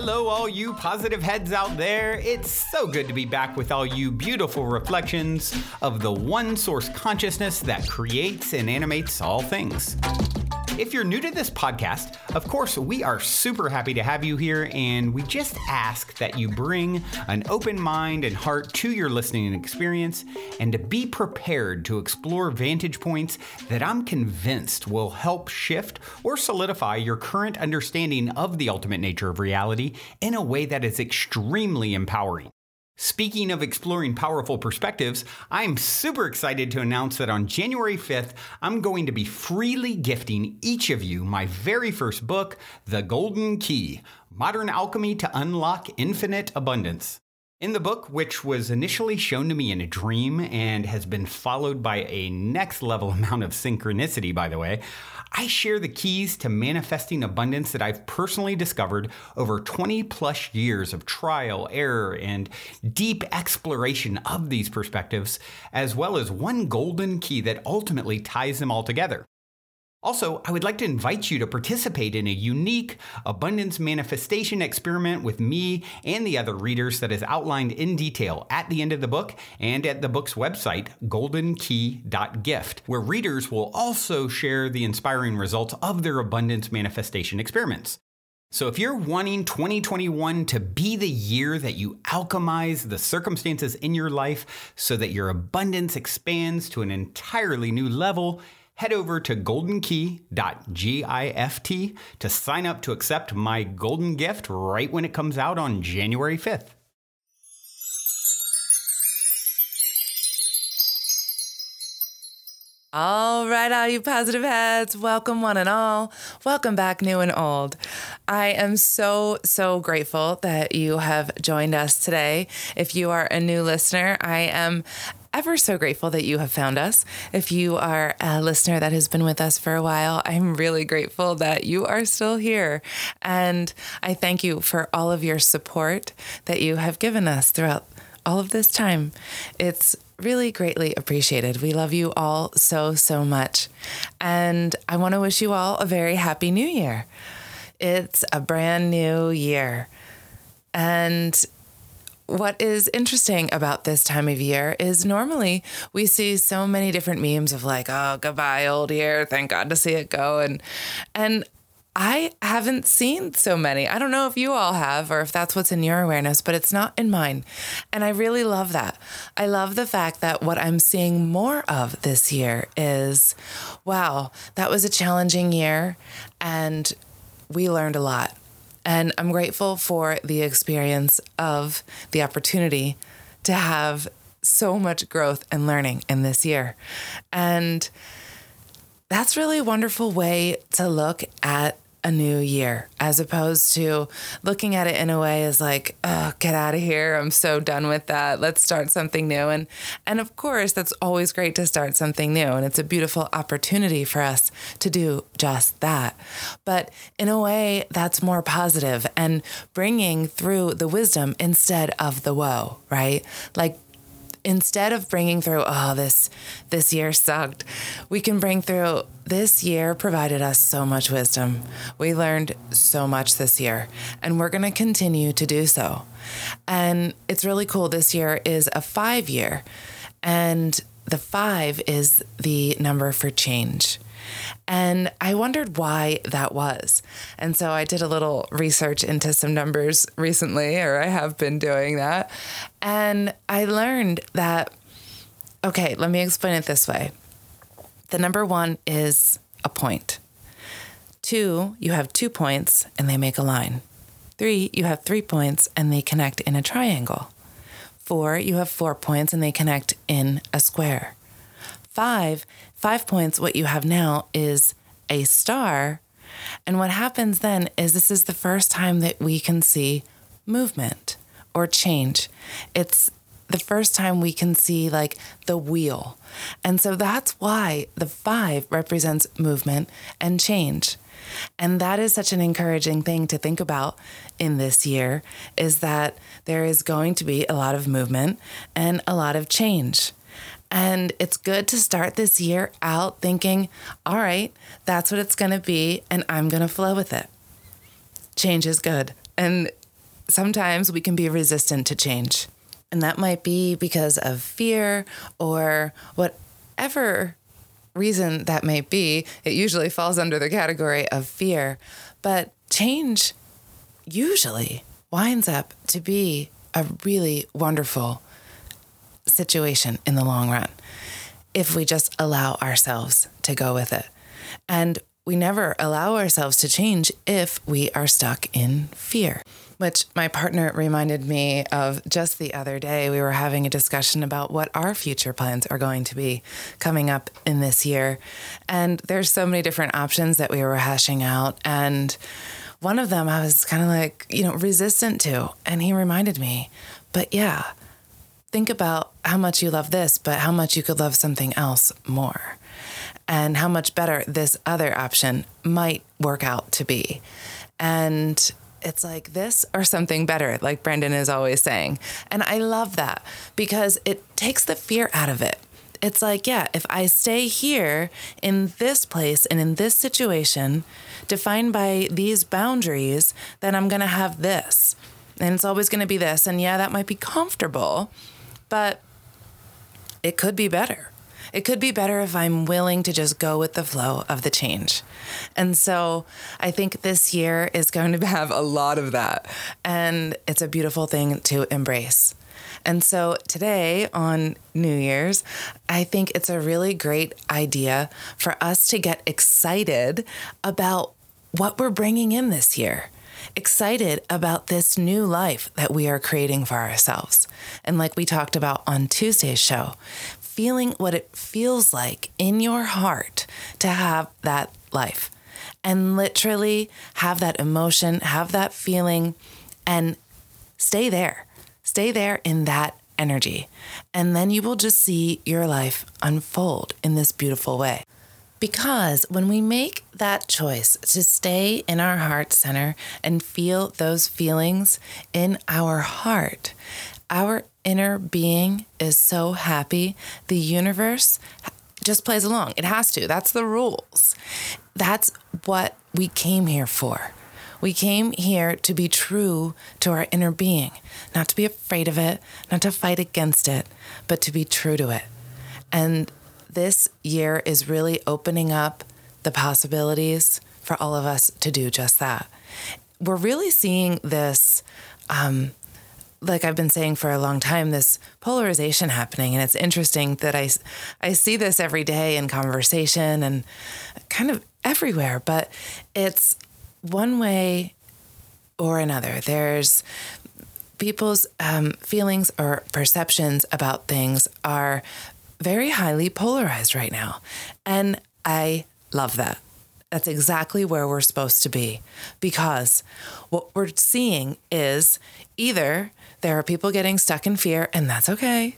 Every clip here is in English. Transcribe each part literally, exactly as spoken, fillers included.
Hello, all you positive heads out there. It's so good to be back with all you beautiful reflections of the one source consciousness that creates and animates all things. If you're new to this podcast, of course, we are super happy to have you here, and we just ask that you bring an open mind and heart to your listening experience and to be prepared to explore vantage points that I'm convinced will help shift or solidify your current understanding of the ultimate nature of reality in a way that is extremely empowering. Speaking of exploring powerful perspectives, I'm super excited to announce that on January fifth, I'm going to be freely gifting each of you my very first book, The Golden Key: Modern Alchemy to Unlock Infinite Abundance. In the book, which was initially shown to me in a dream and has been followed by a next level amount of synchronicity, by the way, I share the keys to manifesting abundance that I've personally discovered over twenty plus years of trial, error, and deep exploration of these perspectives, as well as one golden key that ultimately ties them all together. Also, I would like to invite you to participate in a unique abundance manifestation experiment with me and the other readers that is outlined in detail at the end of the book and at the book's website, golden key dot gift, where readers will also share the inspiring results of their abundance manifestation experiments. So if you're wanting twenty twenty-one to be the year that you alchemize the circumstances in your life so that your abundance expands to an entirely new level, head over to golden key dot gift to sign up to accept my golden gift right when it comes out on January fifth. All right, all you positive heads, welcome one and all. Welcome back, new and old. I am so, so grateful that you have joined us today. If you are a new listener, I am ever so grateful that you have found us. If you are a listener that has been with us for a while, I'm really grateful that you are still here. And I thank you for all of your support that you have given us throughout all of this time. It's really greatly appreciated. We love you all so, so much. And I want to wish you all a very happy new year. It's a brand new year. And what is interesting about this time of year is normally we see so many different memes of like, oh, goodbye, old year. Thank God to see it go. And, and I haven't seen so many. I don't know if you all have or if that's what's in your awareness, but it's not in mine. And I really love that. I love the fact that what I'm seeing more of this year is, wow, that was a challenging year and we learned a lot. And I'm grateful for the experience of the opportunity to have so much growth and learning in this year. And that's really a wonderful way to look at a new year, as opposed to looking at it in a way as like, oh, get out of here. I'm so done with that. Let's start something new. And, and of course, that's always great to start something new. And it's a beautiful opportunity for us to do just that. But in a way that's more positive and bringing through the wisdom instead of the woe, right? Like, instead of bringing through, oh, this this year sucked, we can bring through, this year provided us so much wisdom. We learned so much this year, and we're going to continue to do so. And it's really cool. This year is a five year, and the five is the number for change. And I wondered why that was. And so I did a little research into some numbers recently, or I have been doing that. And I learned that, okay, let me explain it this way. The number one is a point. Two, you have two points and they make a line. Three, you have three points and they connect in a triangle. Four, you have four points and they connect in a square. Five, five points, what you have now is a star. And what happens then is this is the first time that we can see movement or change. It's the first time we can see like the wheel. And so that's why the five represents movement and change. And that is such an encouraging thing to think about in this year, is that there is going to be a lot of movement and a lot of change. And it's good to start this year out thinking, all right, that's what it's going to be, and I'm going to flow with it. Change is good. And sometimes we can be resistant to change. And that might be because of fear or whatever reason that may be. It usually falls under the category of fear. But change usually winds up to be a really wonderful situation in the long run if we just allow ourselves to go with it. And we never allow ourselves to change if we are stuck in fear, which my partner reminded me of just the other day. We were having a discussion about what our future plans are going to be coming up in this year. And there's so many different options that we were hashing out. And one of them I was kind of like, you know, resistant to. And he reminded me, but yeah, think about how much you love this, but how much you could love something else more. And how much better this other option might work out to be. And it's like this or something better, like Brendan is always saying. And I love that because it takes the fear out of it. It's like, yeah, if I stay here in this place and in this situation, defined by these boundaries, then I'm going to have this. And it's always going to be this. And yeah, that might be comfortable, but it could be better. It could be better if I'm willing to just go with the flow of the change. And so I think this year is going to have a lot of that. And it's a beautiful thing to embrace. And so today on New Year's, I think it's a really great idea for us to get excited about what we're bringing in this year. Excited about this new life that we are creating for ourselves. And like we talked about on Tuesday's show, feeling what it feels like in your heart to have that life and literally have that emotion, have that feeling, and stay there. Stay there in that energy. And then you will just see your life unfold in this beautiful way. Because when we make that choice to stay in our heart center and feel those feelings in our heart, our inner being is so happy. The universe just plays along. It has to. That's the rules. That's what we came here for. We came here to be true to our inner being, not to be afraid of it, not to fight against it, but to be true to it. And this year is really opening up the possibilities for all of us to do just that. We're really seeing this, um, like I've been saying for a long time, this polarization happening. And it's interesting that I, I see this every day in conversation and kind of everywhere, but it's one way or another. There's people's um, feelings or perceptions about things are very highly polarized right now. And I love that. That's exactly where we're supposed to be, because what we're seeing is either there are people getting stuck in fear, and that's okay,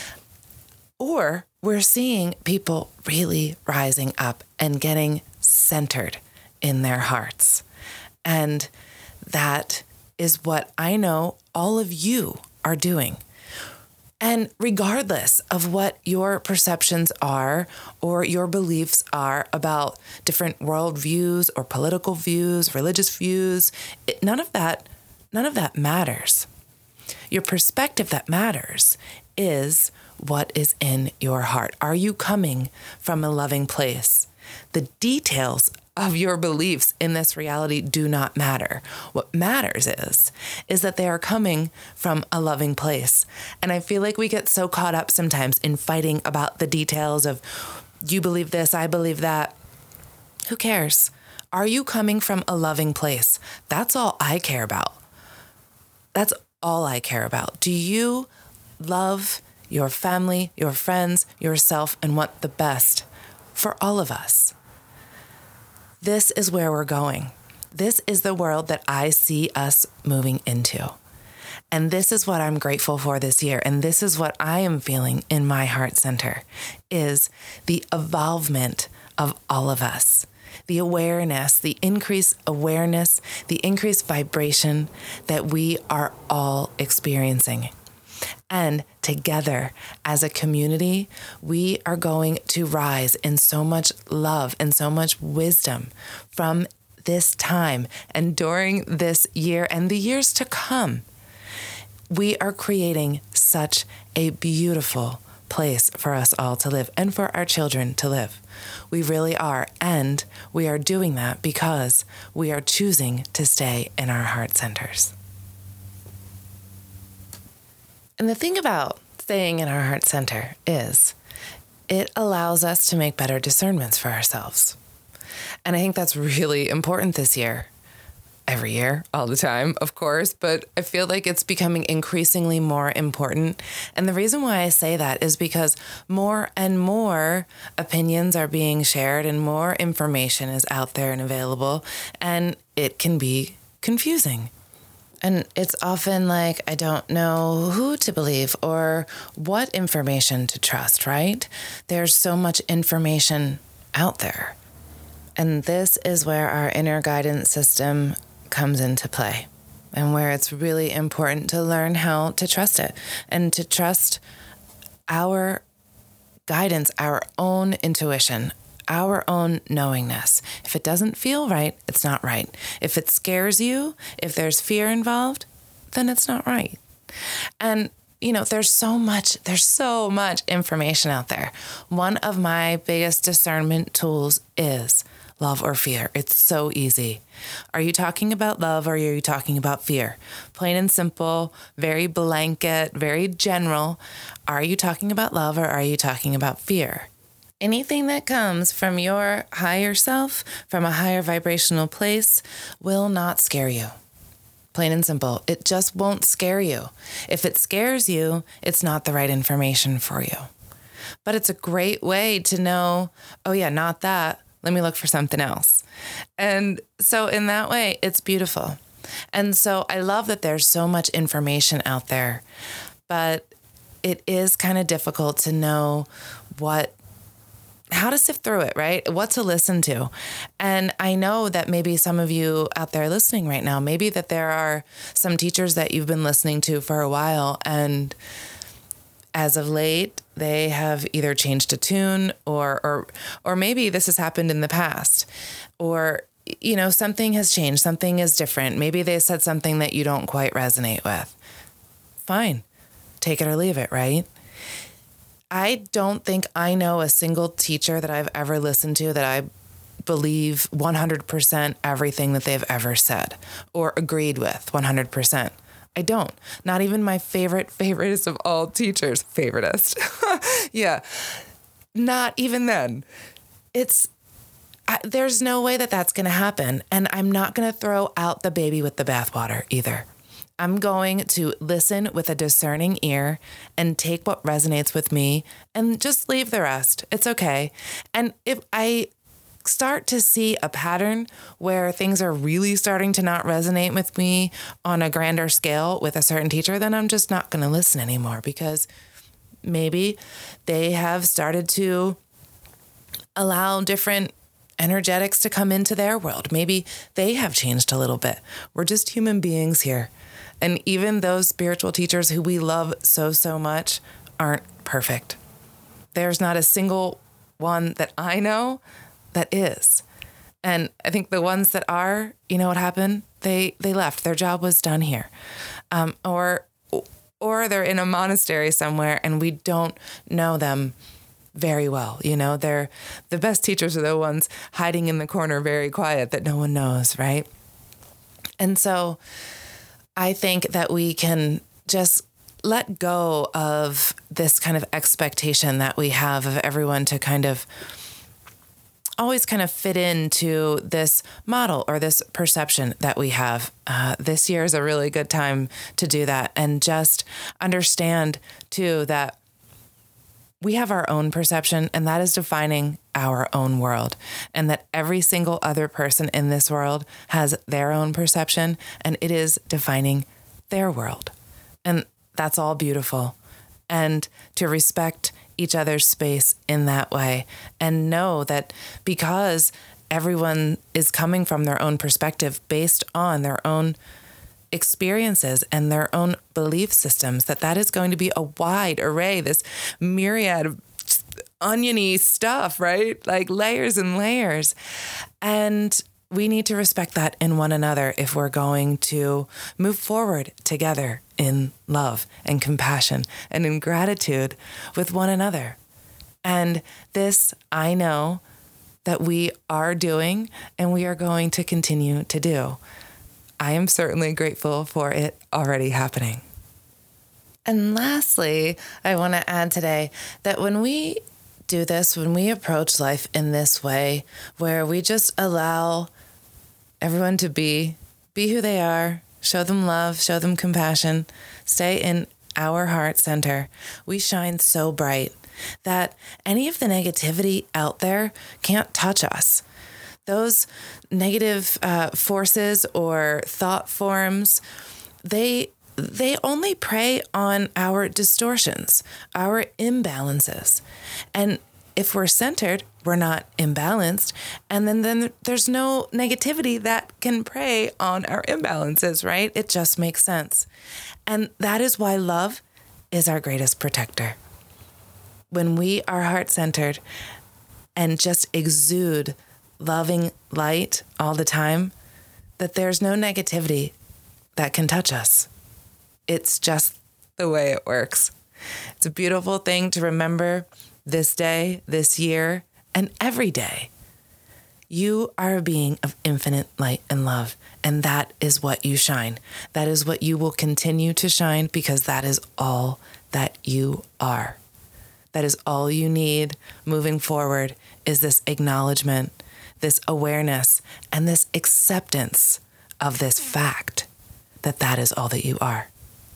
or we're seeing people really rising up and getting centered in their hearts. And that is what I know all of you are doing. And regardless of what your perceptions are or your beliefs are about different worldviews or political views, religious views, it, none of that, none of that matters. Your perspective that matters is what is in your heart. Are you coming from a loving place? The details of your beliefs in this reality do not matter. What matters is, is that they are coming from a loving place. And I feel like we get so caught up sometimes in fighting about the details of, you believe this, I believe that. Who cares? Are you coming from a loving place? That's all I care about. That's all I care about. Do you love your family, your friends, yourself, and want the best for all of us? This is where we're going. This is the world that I see us moving into. And this is what I'm grateful for this year. And this is what I am feeling in my heart center, is the evolvement of all of us, the awareness, the increased awareness, the increased vibration that we are all experiencing. And together as a community, we are going to rise in so much love and so much wisdom from this time and during this year and the years to come, we are creating such a beautiful place for us all to live and for our children to live. We really are. And we are doing that because we are choosing to stay in our heart centers. And the thing about staying in our heart center is it allows us to make better discernments for ourselves. And I think that's really important this year. Every year, all the time, of course, but I feel like it's becoming increasingly more important. And the reason why I say that is because more and more opinions are being shared and more information is out there and available, and it can be confusing. And it's often like, I don't know who to believe or what information to trust, right? There's so much information out there. And this is where our inner guidance system comes into play, and where it's really important to learn how to trust it and to trust our guidance, our own intuition, our own knowingness. If it doesn't feel right, it's not right. If it scares you, if there's fear involved, then it's not right. And you know, there's so much, there's so much information out there. One of my biggest discernment tools is love or fear. It's so easy. Are you talking about love or are you talking about fear? Plain and simple, very blanket, very general. Are you talking about love or are you talking about fear? Anything that comes from your higher self, from a higher vibrational place, will not scare you. Plain and simple. It just won't scare you. If it scares you, it's not the right information for you. But it's a great way to know, oh yeah, not that. Let me look for something else. And so in that way, it's beautiful. And so I love that there's so much information out there, but it is kind of difficult to know what, how to sift through it, right? What to listen to. And I know that maybe some of you out there listening right now, maybe that there are some teachers that you've been listening to for a while, and as of late, they have either changed a tune or or or maybe this has happened in the past, or, you know, something has changed. Something is different. Maybe they said something that you don't quite resonate with. Fine. Take it or leave it, right? I don't think I know a single teacher that I've ever listened to that I believe one hundred percent everything that they've ever said or agreed with one hundred percent. I don't. Not even my favorite, favoriteest of all teachers, favoritist. Yeah. Not even then. It's, I, there's no way that that's going to happen. And I'm not going to throw out the baby with the bathwater either. I'm going to listen with a discerning ear and take what resonates with me and just leave the rest. It's okay. And if I start to see a pattern where things are really starting to not resonate with me on a grander scale with a certain teacher, then I'm just not going to listen anymore, because maybe they have started to allow different energetics to come into their world. Maybe they have changed a little bit. We're just human beings here. And even those spiritual teachers who we love so, so much aren't perfect. There's not a single one that I know that is. And I think the ones that are, you know what happened? They they left. Their job was done here. Um, or or they're in a monastery somewhere and we don't know them very well. You know, they're the best teachers are the ones hiding in the corner, very quiet, that no one knows, right? And so I think that we can just let go of this kind of expectation that we have of everyone to kind of always kind of fit into this model or this perception that we have. Uh, this year is a really good time to do that, and just understand too that we have our own perception, and that is defining our own world, and that every single other person in this world has their own perception, and it is defining their world. And that's all beautiful. And to respect each other's space in that way, and know that because everyone is coming from their own perspective based on their own experiences and their own belief systems, that that is going to be a wide array, this myriad of oniony stuff, right? Like layers and layers. And we need to respect that in one another if we're going to move forward together in love and compassion and in gratitude with one another. And this, I know that we are doing and we are going to continue to do. I am certainly grateful for it already happening. And lastly, I want to add today that when we do this, when we approach life in this way, where we just allow everyone to be, be who they are, show them love, show them compassion, stay in our heart center, we shine so bright that any of the negativity out there can't touch us. Those negative uh, forces or thought forms, they they only prey on our distortions, our imbalances. And if we're centered, we're not imbalanced. And then, then there's no negativity that can prey on our imbalances, right? It just makes sense. And that is why love is our greatest protector. When we are heart-centered and just exude loving light all the time, that there's no negativity that can touch us. It's just the way it works. It's a beautiful thing to remember this day, this year, and every day. You are a being of infinite light and love, and that is what you shine. That is what you will continue to shine because that is all that you are. That is all you need moving forward is this acknowledgement, this awareness, and this acceptance of this fact that that is all that you are.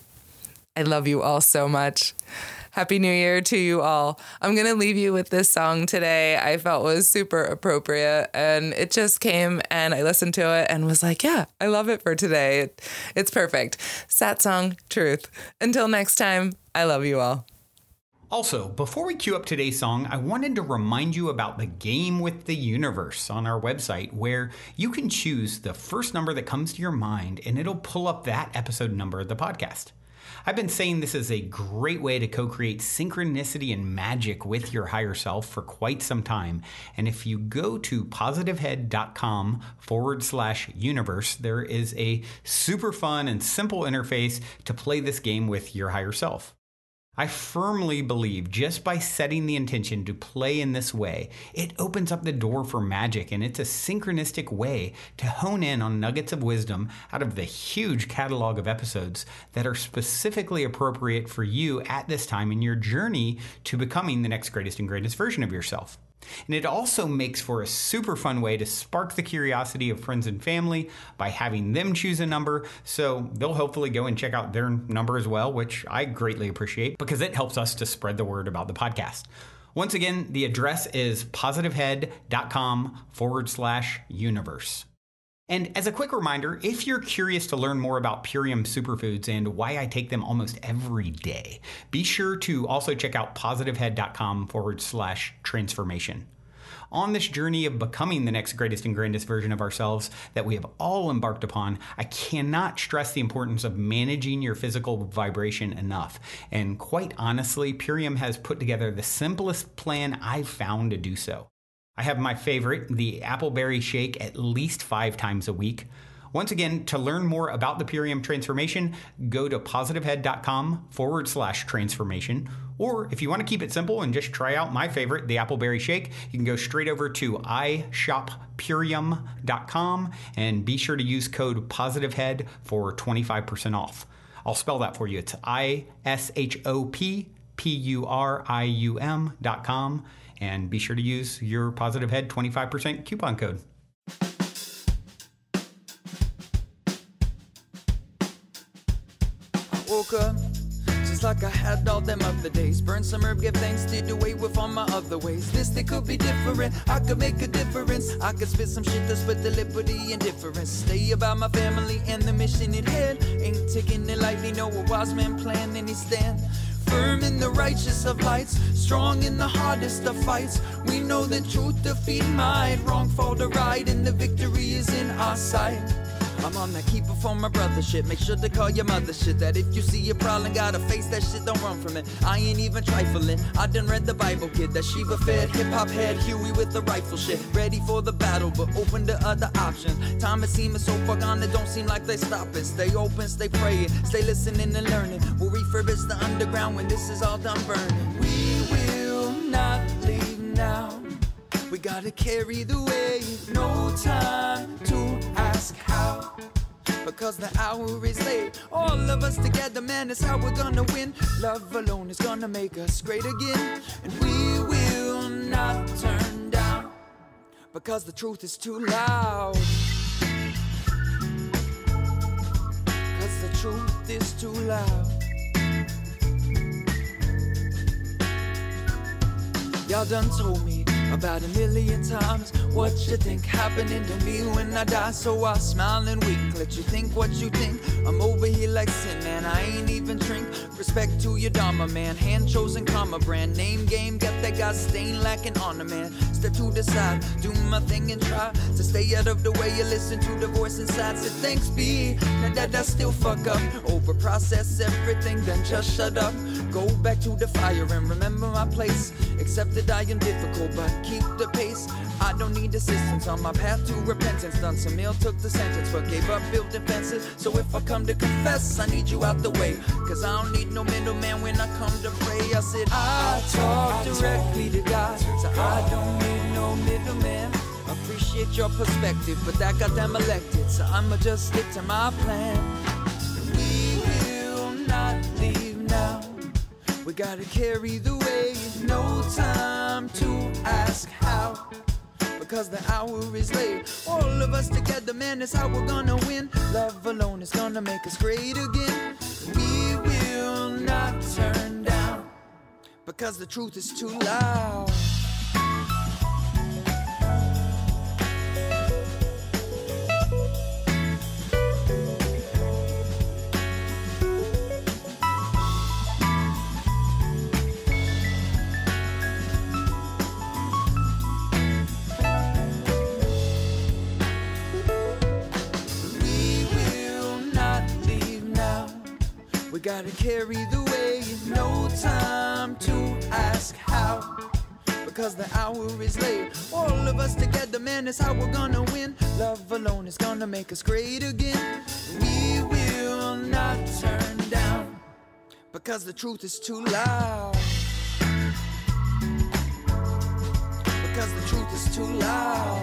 I love you all so much. Happy New Year to you all. I'm going to leave you with this song today I felt was super appropriate, and it just came and I listened to it and was like, yeah, I love it for today. It, it's perfect. Satsang Truth. Until next time, I love you all. Also, before we cue up today's song, I wanted to remind you about the Game with the Universe on our website, where you can choose the first number that comes to your mind and it'll pull up that episode number of the podcast. I've been saying this is a great way to co-create synchronicity and magic with your higher self for quite some time. And if you go to positivehead.com forward slash universe, there is a super fun and simple interface to play this game with your higher self. I firmly believe just by setting the intention to play in this way, it opens up the door for magic, and it's a synchronistic way to hone in on nuggets of wisdom out of the huge catalog of episodes that are specifically appropriate for you at this time in your journey to becoming the next greatest and greatest version of yourself. And it also makes for a super fun way to spark the curiosity of friends and family by having them choose a number, so they'll hopefully go and check out their number as well, which I greatly appreciate because it helps us to spread the word about the podcast. Once again, the address is positivehead.com forward slash universe. And as a quick reminder, if you're curious to learn more about Purium Superfoods and why I take them almost every day, be sure to also check out positivehead.com forward slash transformation. On this journey of becoming the next greatest and grandest version of ourselves that we have all embarked upon, I cannot stress the importance of managing your physical vibration enough. And quite honestly, Purium has put together the simplest plan I've found to do so. I have my favorite, the Appleberry Shake, at least five times a week. Once again, to learn more about the Purium transformation, go to positivehead.com forward slash transformation. Or if you want to keep it simple and just try out my favorite, the Appleberry Shake, you can go straight over to i shop purium dot com and be sure to use code positivehead for twenty-five percent off. I'll spell that for you. It's I S H O P P U R I U M dot com. And be sure to use your Positive Head twenty-five percent coupon code. I woke up just like I had all them other days. Burn some herb, give thanks, did away with all my other ways. This day could be different, I could make a difference. I could spit some shit to split the liberty and difference. Stay about my family and the mission at hand. Ain't taking it lightly, no a wise man plan and he stand firm in the righteous of lights, strong in the hardest of fights. We know that truth defeat might, wrong fall to right, and the victory is in our sight. I'm on that keep it from my brother shit. Make sure to call your mother shit. That if you see a problem, gotta face that shit, don't run from it. I ain't even trifling. I done read the Bible, kid. That Sheba fed hip hop head Huey with the rifle shit. Ready for the battle, but open to other options. Time is seeming so far gone, it don't seem like they stopping. Stay open, stay praying, stay listening and learning. We'll refurbish the underground when this is all done burning. We will not leave now. We gotta carry the weight. No time to ask how, because the hour is late. All of us together, man, that's how we're gonna win. Love alone is gonna make us great again. And we will not turn down, because the truth is too loud. Because the truth is too loud. Y'all done told me about a million times what you think happening to me when I die. So I smile and wink, let you think what you think. I'm over here like sin, man, I ain't even drink. Respect to your dharma, man, hand chosen karma brand. Name game, got that guy stain lacking honor, man. Step to the side, do my thing and try to stay out of the way. You listen to the voice inside, say thanks be. Now that I still fuck up, over process everything, then just shut up. Go back to the fire and remember my place. Accept that I am difficult, but keep the pace. I don't need assistance on my path to repentance. Done some ill, took the sentence, but gave up building fences. So if I come to confess, I need you out the way, cause I don't need no middleman when I come to pray. I said I talk directly to God, so I don't need no middleman. Appreciate your perspective, but that got them elected, so I'ma just stick to my plan. We will not leave now. We gotta carry the weight. No time to ask how, because the hour is late. All of us together, man, that's how we're gonna win. Love alone is gonna make us great again. We will not turn down, because the truth is too loud. We gotta carry the weight. No time to ask how, because the hour is late. All of us together, man, that's how we're gonna win. Love alone is gonna make us great again. We will not turn down, because the truth is too loud. Because the truth is too loud.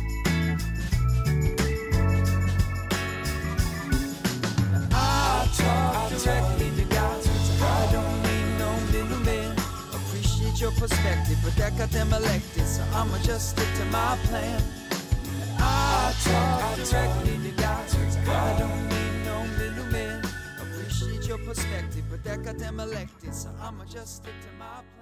I talk directly to God, so I don't need no middleman. Appreciate your perspective, but that got them elected, so I'ma just stick to my plan. I talk directly to God, so I don't need no middleman. Appreciate your perspective, but that got them elected, so I'ma just stick to my plan.